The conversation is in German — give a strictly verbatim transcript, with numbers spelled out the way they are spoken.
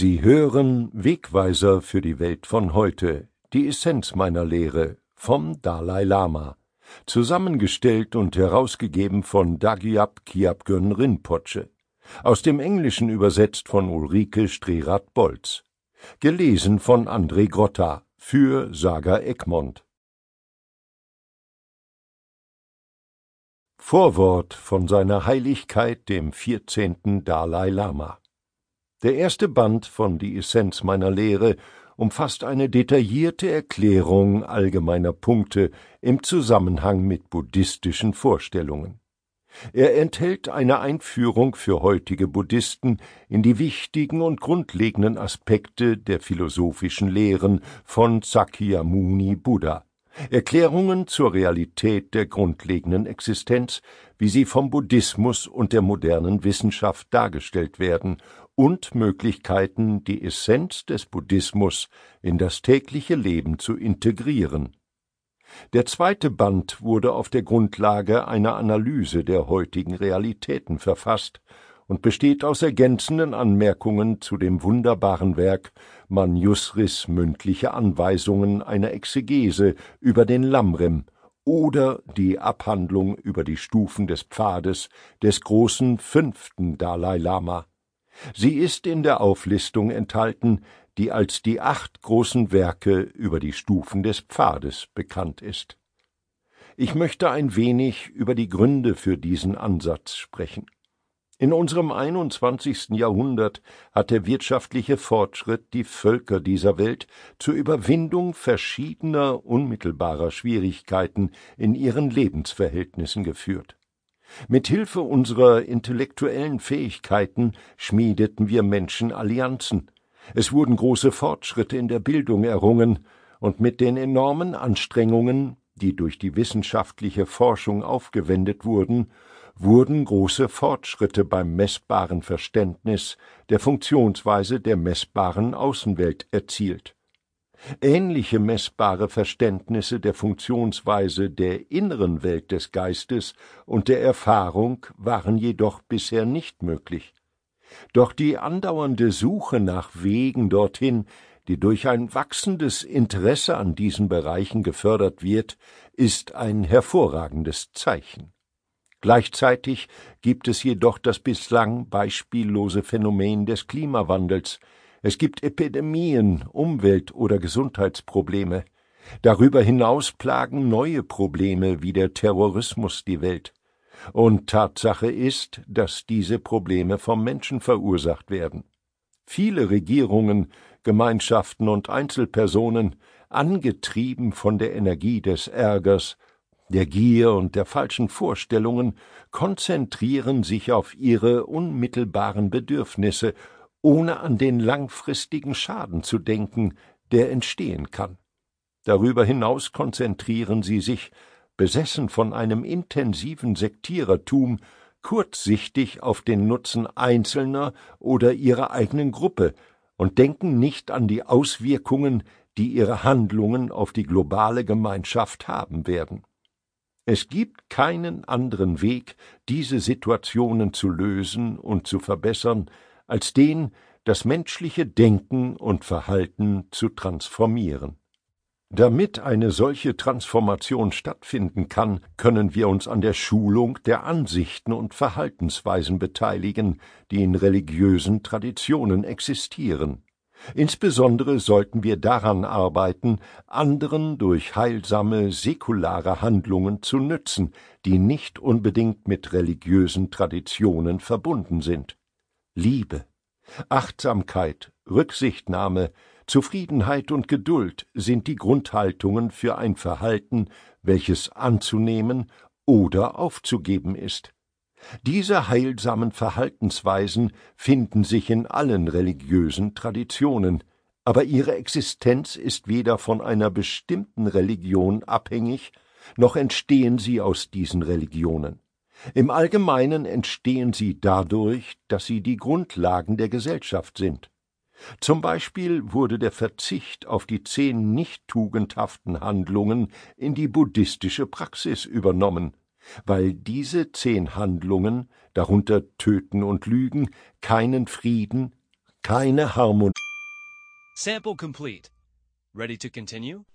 Sie hören Wegweiser für die Welt von heute, die Essenz meiner Lehre, vom Dalai Lama, zusammengestellt und herausgegeben von Dagyab Kyabgön Rinpoche, aus dem Englischen übersetzt von Ulrike Strerath-Bolz, gelesen von André Grotta für Saga Egmont. Vorwort von seiner Heiligkeit dem vierzehnten Dalai Lama. Der erste Band von Die Essenz meiner Lehre umfasst eine detaillierte Erklärung allgemeiner Punkte im Zusammenhang mit buddhistischen Vorstellungen. Er enthält eine Einführung für heutige Buddhisten in die wichtigen und grundlegenden Aspekte der philosophischen Lehren von Sakyamuni Buddha, Erklärungen zur Realität der grundlegenden Existenz, wie sie vom Buddhismus und der modernen Wissenschaft dargestellt werden, und Möglichkeiten, die Essenz des Buddhismus in das tägliche Leben zu integrieren. Der zweite Band wurde auf der Grundlage einer Analyse der heutigen Realitäten verfasst und besteht aus ergänzenden Anmerkungen zu dem wunderbaren Werk Manjusris mündliche Anweisungen einer Exegese über den Lamrim oder die Abhandlung über die Stufen des Pfades des großen fünften Dalai Lama. Sie ist in der Auflistung enthalten, die als die acht großen Werke über die Stufen des Pfades bekannt ist. Ich möchte ein wenig über die Gründe für diesen Ansatz sprechen. In unserem einundzwanzigsten Jahrhundert hat der wirtschaftliche Fortschritt die Völker dieser Welt zur Überwindung verschiedener unmittelbarer Schwierigkeiten in ihren Lebensverhältnissen geführt. Mit Hilfe unserer intellektuellen Fähigkeiten schmiedeten wir Menschen Allianzen. Es wurden große Fortschritte in der Bildung errungen, und mit den enormen Anstrengungen, die durch die wissenschaftliche Forschung aufgewendet wurden, wurden große Fortschritte beim messbaren Verständnis der Funktionsweise der messbaren Außenwelt erzielt. Ähnliche messbare Verständnisse der Funktionsweise der inneren Welt des Geistes und der Erfahrung waren jedoch bisher nicht möglich. Doch die andauernde Suche nach Wegen dorthin, die durch ein wachsendes Interesse an diesen Bereichen gefördert wird, ist ein hervorragendes Zeichen. Gleichzeitig gibt es jedoch das bislang beispiellose Phänomen des Klimawandels. Es gibt Epidemien, Umwelt- oder Gesundheitsprobleme. Darüber hinaus plagen neue Probleme wie der Terrorismus die Welt. Und Tatsache ist, dass diese Probleme vom Menschen verursacht werden. Viele Regierungen, Gemeinschaften und Einzelpersonen, angetrieben von der Energie des Ärgers, der Gier und der falschen Vorstellungen, konzentrieren sich auf ihre unmittelbaren Bedürfnisse, ohne an den langfristigen Schaden zu denken, der entstehen kann. Darüber hinaus konzentrieren sie sich, besessen von einem intensiven Sektierertum, kurzsichtig auf den Nutzen Einzelner oder ihrer eigenen Gruppe und denken nicht an die Auswirkungen, die ihre Handlungen auf die globale Gemeinschaft haben werden. Es gibt keinen anderen Weg, diese Situationen zu lösen und zu verbessern, als den, das menschliche Denken und Verhalten zu transformieren. Damit eine solche Transformation stattfinden kann, können wir uns an der Schulung der Ansichten und Verhaltensweisen beteiligen, die in religiösen Traditionen existieren. Insbesondere sollten wir daran arbeiten, anderen durch heilsame, säkulare Handlungen zu nützen, die nicht unbedingt mit religiösen Traditionen verbunden sind. Liebe, Achtsamkeit, Rücksichtnahme, Zufriedenheit und Geduld sind die Grundhaltungen für ein Verhalten, welches anzunehmen oder aufzugeben ist. Diese heilsamen Verhaltensweisen finden sich in allen religiösen Traditionen, aber ihre Existenz ist weder von einer bestimmten Religion abhängig, noch entstehen sie aus diesen Religionen. Im Allgemeinen entstehen sie dadurch, dass sie die Grundlagen der Gesellschaft sind. Zum Beispiel wurde der Verzicht auf die zehn nicht tugendhaften Handlungen in die buddhistische Praxis übernommen, weil diese zehn Handlungen, darunter Töten und Lügen, keinen Frieden, keine Harmonie. Sample complete. Ready to continue?